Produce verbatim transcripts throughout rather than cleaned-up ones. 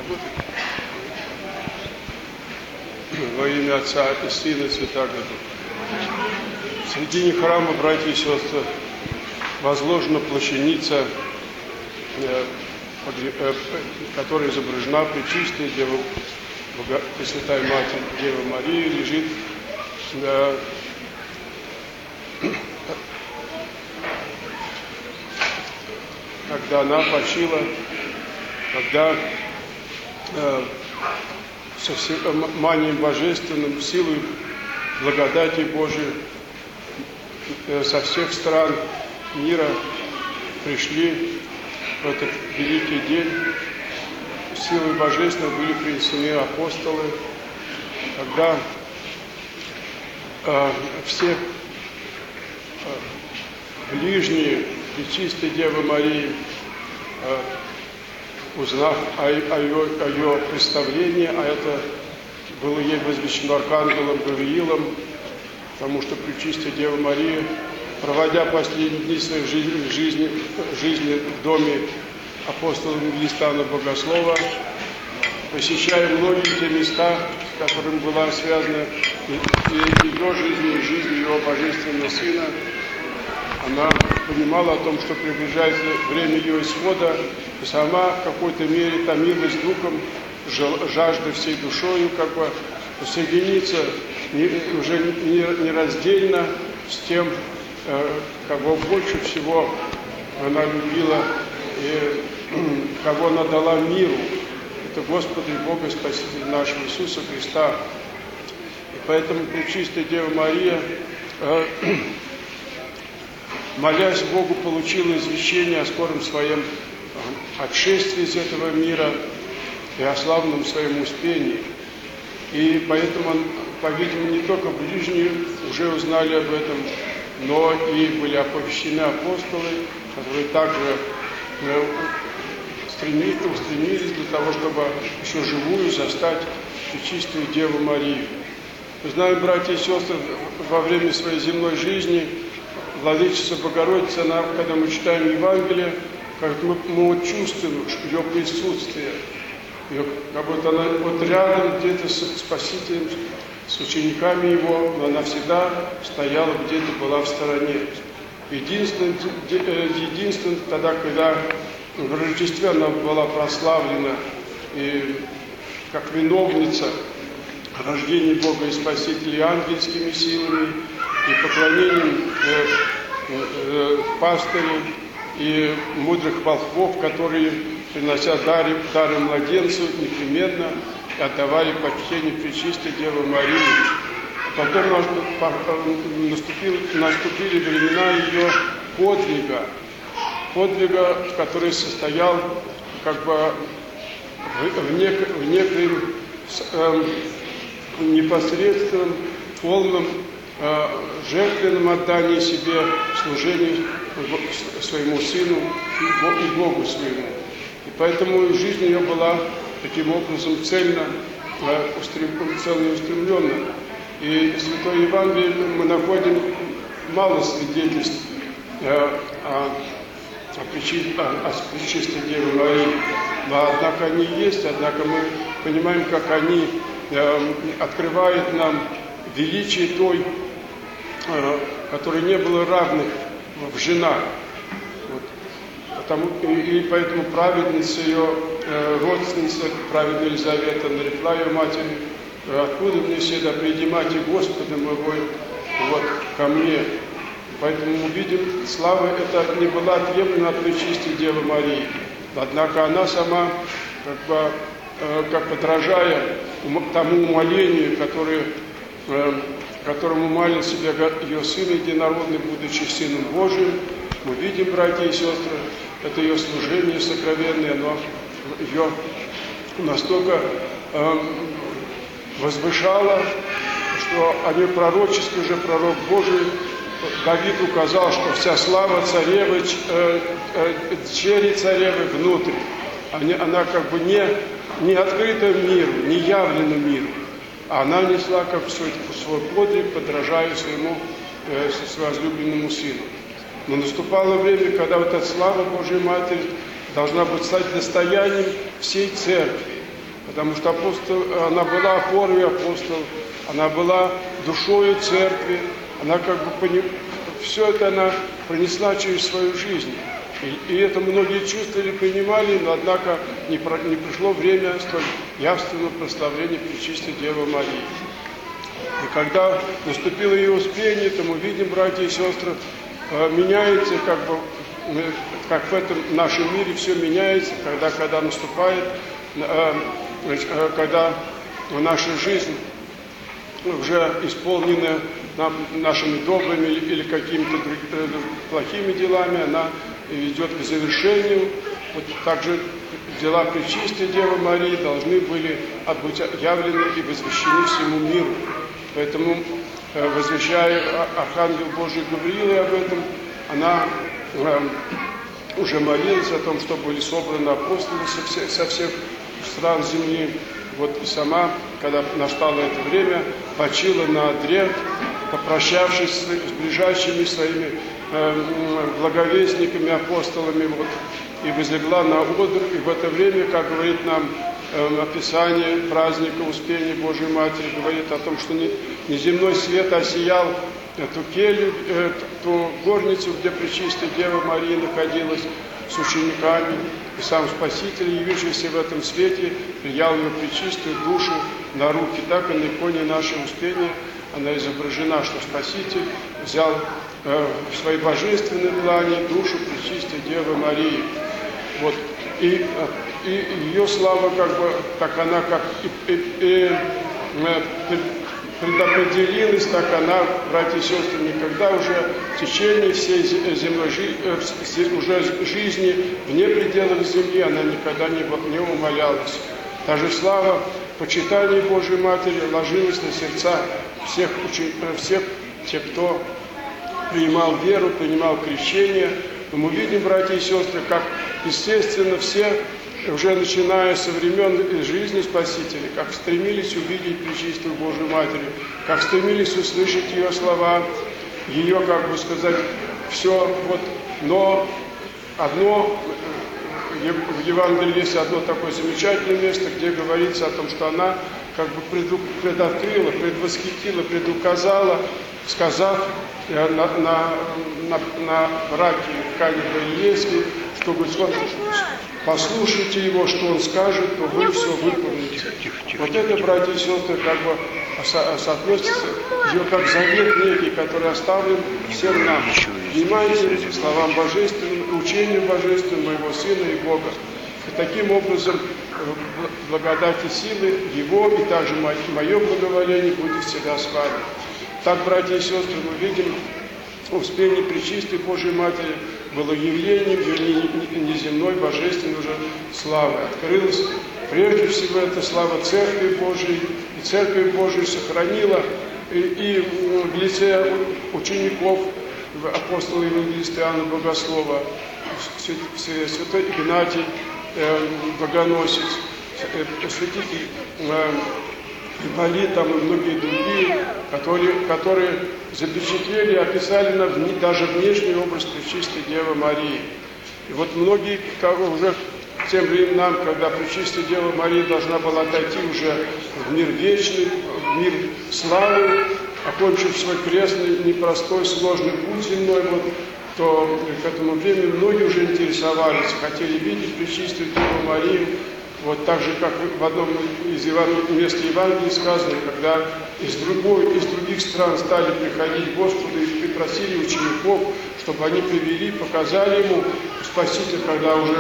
Во имя Отца и Сына и Святаго Духа. В середине храма, братья и сестры, возложена плащаница, которая изображена Пречистая Дева, Пресвятая Матерь Дева Мария, лежит когда она почила, когда э, со манием божественным, силой благодати Божией э, со всех стран мира пришли в этот великий день. Силой божественной были принесены апостолы, когда э, все э, ближние Пречистой Девы Марии, э, узнав о, о, ее, о ее представлении, а это было ей возвещено архангелом Гавриилом, потому что Пречистая Дева Мария, проводя последние дни своей жизни, жизни, жизни в доме апостола Евангелиста Богослова, посещая многие те места, с которыми была связана и ее жизнь, и жизнь ее божественного Сына, она понимала о том, что приближается время ее исхода, и сама в какой-то мере томилась духом, жажда всей душою, как бы соединиться не, уже нераздельно с тем, кого больше всего она любила и кого она дала миру. Это Господа и Бога Спасителя нашего Иисуса Христа. И поэтому Пречистая Дева Мария, молясь Богу, получила извещение о скором своем отшествии из этого мира и о славном своем успении. И поэтому, по-видимому, не только ближние уже узнали об этом, но и были оповещены апостолы, которые также стремились, устремились для того, чтобы еще живую застать Пречистую Деву Марию. Мы знаем, братья и сестры, во время своей земной жизни Владычица Богородица, она, когда мы читаем Евангелие, как мы, мы вот чувствуем ее присутствие. Ее, как будто она вот рядом где-то с Спасителем, с учениками его, но она всегда стояла где-то, была в стороне. Единственное, единственное тогда, когда в Рождестве она была прославлена и как виновница рождения Бога и Спасителя ангельскими силами и поклонением э, э, пастырей и мудрых волхвов, которые, принося дары, дары младенцу, непременно отдавали почтение Пречистой Девы Марии. Потом наступили, наступили времена ее подвига, подвига, который состоял как бы в, в, нек, в некоем э, непосредственном, полном э, жертвенном отдании себе, служению своему Сыну и Богу своему. И поэтому жизнь ее была таким образом цельно, э, устрем, целеустремленна. И в Святой Евангелии мы находим мало свидетельств э, о, о, причи, о, о Пречистой Деве Марии. Однако они есть, однако мы понимаем, как они э, открывают нам величие той, э, которой не было равных в женах. Вот. Потому, и, и поэтому праведница ее, э, родственница, праведная Елизавета, нарекла ее матери: «Откуда мне всегда принимайте Господа моего вот, ко мне». Поэтому мы видим, слава эта не была отъемлена от Пречистой Девы Марии. Однако она сама, как бы, э, как подражая тому умолению, которое, э, которому умолил себя ее Сын Единородный, будучи Сыном Божиим, мы видим, братья и сестры, это ее служение сокровенное, оно ее настолько э, возвышало, что о ней пророчески уже пророк Божий Давид указал, что вся слава царевы, э, э, чери царевы внутрь. Она, она как бы не, не открыта миру, не явлена миру. А она несла как свой, свой подвиг, подражая своему э, возлюбленному Сыну. Но наступало время, когда вот эта слава Божьей Матери должна быть стать достоянием всей церкви. потому что апостол, она была опорой апостолов, она была душою церкви, она как бы поним... все это она пронесла через свою жизнь. И, и это многие чувствовали, понимали, но однако не, про... не пришло время столь явственного прославления Пречистой Девы Марии. И когда наступило ее успение, то мы видим, братья и сестры, меняется, как бы, как в этом нашем мире все меняется, когда, когда наступает, когда наша жизнь уже исполнена нашими добрыми или какими-то плохими делами, она идет к завершению. Вот также дела Пречистой Девы Марии должны были быть явлены и возвещены всему миру. Поэтому, возвещая Архангел Божий Гавриил об этом, она уже молилась о том, чтобы были собраны апостолы со всех, со всех стран земли. Вот и сама, когда настало это время, почила на одре, попрощавшись с ближайшими своими э, благовестниками, апостолами, вот, и возлегла на одр. И в это время, как говорит нам э, описание праздника Успения Божией Матери, говорит о том, что не, не земной свет осиял эту келью, э, ту горницу, где Пречистая Дева Мария находилась с учениками, и сам Спаситель, явившийся в этом свете, приял ее пречистую душу на руки. Так и на иконе нашего Успения она изображена, что Спаситель взял э, в своей божественной длани душу Пречистой Девы Марии. Вот. И, и ее слава, как бы, так она как и, и, и, предопределилась, так она, братья и сестры, никогда уже в течение всей земной жизни, уже жизни вне пределов земли, она никогда не, не умолялась. Та же слава, почитание Божией Матери ложилась на сердца всех, всех тех, кто принимал веру, принимал крещение. Но мы видим, братья и сестры, как, естественно, все, уже начиная со времен жизни Спасителя, как стремились увидеть Пречистую Божию Матерь, как стремились услышать ее слова, ее, как бы сказать, все. Вот. Но одно, в Евангелии есть одно такое замечательное место, где говорится о том, что она как бы предоткрыла, предвосхитила, предуказала, сказав на, на, на, на браке в Кане Галилейской, что Господь, послушайте его, что он скажет, то вы все выполните. Вот это, братья и сестры, как бы со, соотносится ее как завет некий, который оставлен всем нам. Внимание словам божественным, учением божественным моего Сына и Бога. И таким образом благодать и силы Его, и также мое благоволение будет всегда с вами. Так, братья и сестры, мы видим, Успение Пречистой Божией Матери было явлением ее неземной, божественной уже славы. Открылась прежде всего эта слава Церкви Божией, и Церковь Божия сохранила и, и в лице учеников апостола Евангелиста Иоанна Богослова, святой Игнатий э, Богоносец, э, святитель э, Ипполит, там и многие другие, которые, которые запечатлели, описали нам даже внешний образ Пречистой Девы Марии. И вот многие уже к тем временам, когда Пречистая Дева Мария должна была отойти уже в мир вечный, в мир славы, окончив свой крестный, непростой, сложный путь земной, вот, то к этому времени многие уже интересовались, хотели видеть Пречистую Деву Марию. Вот так же, как в одном из мест Евангелия сказано, когда из, другой, из других стран стали приходить к Господу и просили учеников, чтобы они привели, показали Ему Спасителя, когда уже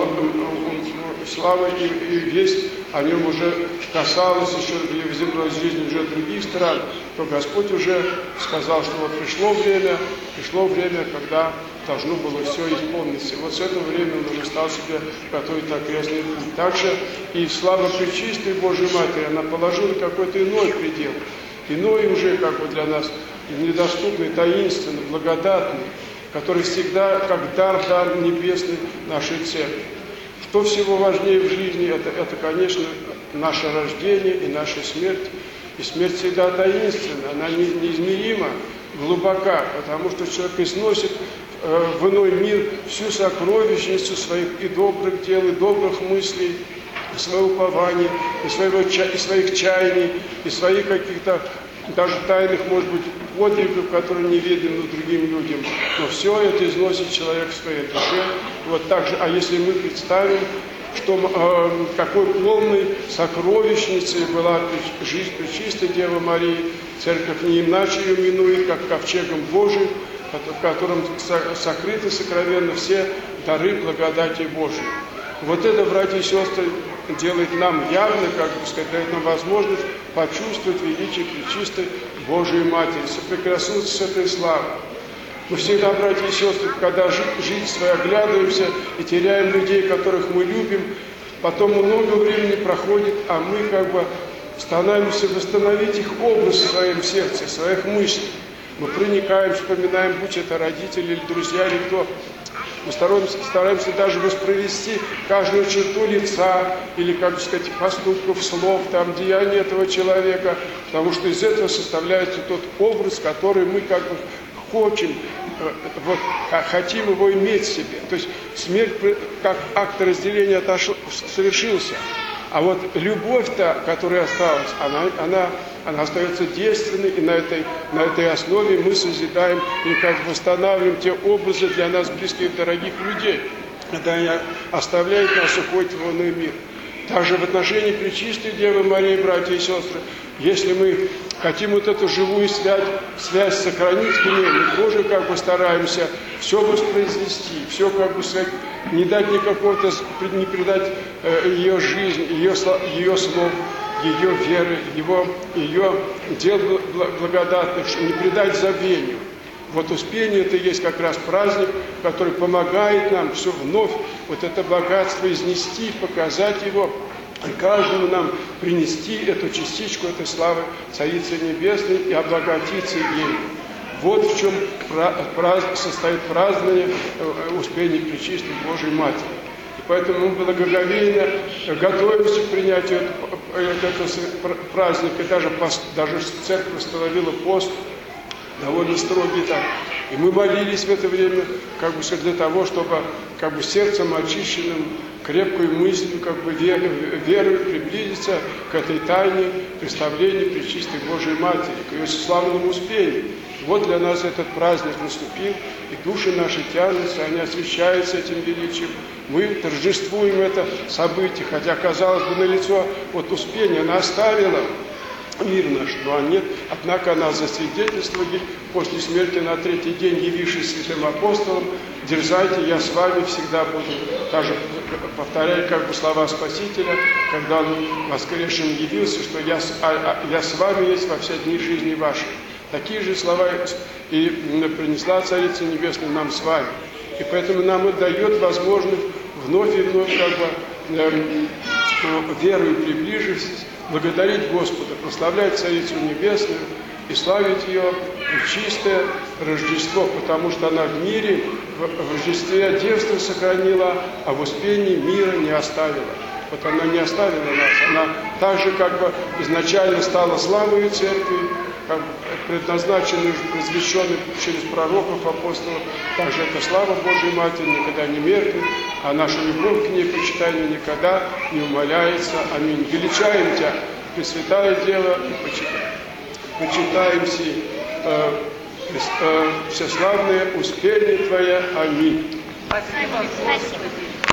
слава и, и весть о Нем уже касалась еще в земной жизни уже других стран, то Господь уже сказал, что вот пришло время, пришло время, когда должно было все исполниться. Вот с этого времени он уже стал себе готовить на крестный путь. Также и слава Пречистой Божией Матери, она положила какой-то иной предел, иной уже как бы для нас недоступный, таинственный, благодатный, который всегда как дар, дар небесный нашей церкви. Что всего важнее в жизни, это, это, конечно, наше рождение и наша смерть. И смерть всегда таинственна, она неизмерима, глубока, потому что человек износит э, в иной мир всю сокровищницу своих и добрых дел, и добрых мыслей, и свое упование, и, своего, и своих чаяний, и своих каких-то даже тайных, может быть, подвигов, которые неведомы другим людям. Но все это износит человек в своей душе. Вот так же, а если мы представим, что э, какой полной сокровищницей была жизнь Пречистой Девы Марии, Церковь не иначе ее минует, как ковчегом Божиим, в котором сокрыты сокровенно все дары благодати Божией. Вот это, братья и сестры, делает нам явно, как бы сказать, дает нам возможность почувствовать величие Пречистой Божией Матери, соприкоснуться с этой славой. Мы всегда, братья и сестры, когда жизнь свою оглядываемся и теряем людей, которых мы любим, потом много времени проходит, а мы как бы стараемся восстановить их образ в своем сердце, в своих мыслях. Мы проникаем, вспоминаем, будь это родители или друзья, или кто. Мы стараемся, стараемся даже воспроизвести каждую черту лица или, как бы сказать, поступков, слов, там, деяний этого человека, потому что из этого составляется тот образ, который мы как бы хотим, вот, хотим его иметь в себе. То есть смерть как акт разделения отошел, совершился. А вот любовь-то, которая осталась, она, она, она остается действенной, и на этой, на этой основе мы созидаем и как бы восстанавливаем те образы для нас близких, дорогих людей, когда они оставляют нас, уходят в иной мир. Также в отношении Пречистой Девы Марии, братья и сестры, если мы хотим вот эту живую связь, связь сохранить к ней, мы тоже как бы стараемся все воспроизвести, все как бы сказать, не дать никакого-то, не придать э, ее жизнь, ее, ее слов, ее веры, его, ее дел благодатных, не придать забвению. Вот Успение это и есть как раз праздник, который помогает нам все вновь вот это богатство изнести, показать его, и каждому нам принести эту частичку этой славы Царицы Небесной и обогатиться ею. Вот в чем состоит празднование Успения Пречистой Божией Матери. И поэтому мы благоговейно готовимся к принятию этого праздника. И даже, даже церковь установила пост, довольно строгий так. И мы молились в это время, как бы для того, чтобы как бы сердцем очищенным, крепкой мыслью, как бы верой, верой приблизиться к этой тайне представления Пречистой Божией Матери, к ее славному Успению. Вот для нас этот праздник наступил, и души наши тянутся, они освещаются этим величием. Мы торжествуем это событие, хотя, казалось бы, налицо вот Успение, она оставила мир наш, но нет, однако она засвидетельствовала после смерти на третий день, явившись святым апостолом: дерзайте, я с вами всегда буду. Также повторяя как бы слова Спасителя, когда он воскресшим явился, что я, а, а, я с вами есть во все дни жизни вашей. Такие же слова и принесла Царица Небесная нам с вами. И поэтому нам это дает возможность вновь и вновь как бы э, верою приближившись, благодарить Господа, прославлять Царицу Небесную и славить ее в чистое Рождество, потому что она в мире, в Рождестве девство сохранила, а в Успении мира не оставила. Вот она не оставила нас, она так же как бы изначально стала славой церкви, как предназначенной, посвященной через пророков, апостолов, также эта слава Божьей Матери никогда не меркнет, а наша любовь к ней, почитание никогда не умаляется. Аминь. Величаем Тебя, Пресвятая Дева, и почитаем, почитаем си, э, э, всеславное Успение Твое. Аминь. Спасибо. Спасибо.